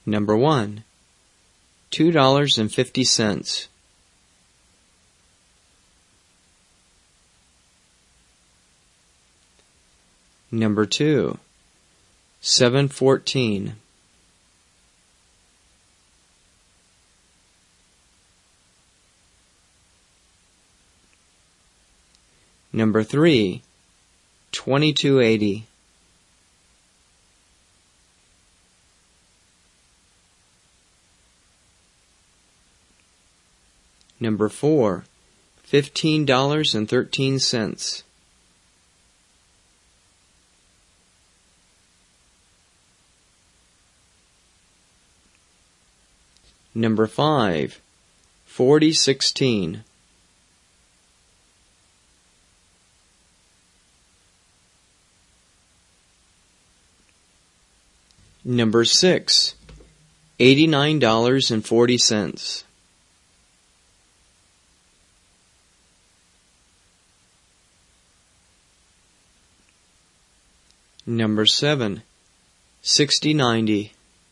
Number 1, $2.50. Number 2, $7.14. Number 3, $22.80. Number 4, $15.13. Number 5, $40.16. Number 6, $89.40. Number 7, $60.90.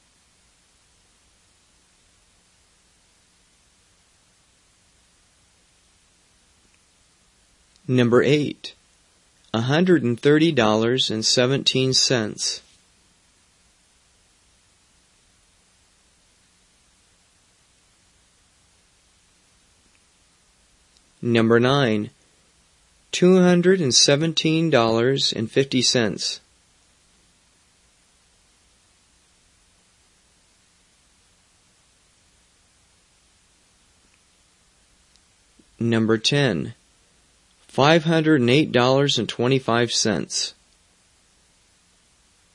Number 8, $130.17. Number 9, $217.50. Number 10, $508.25.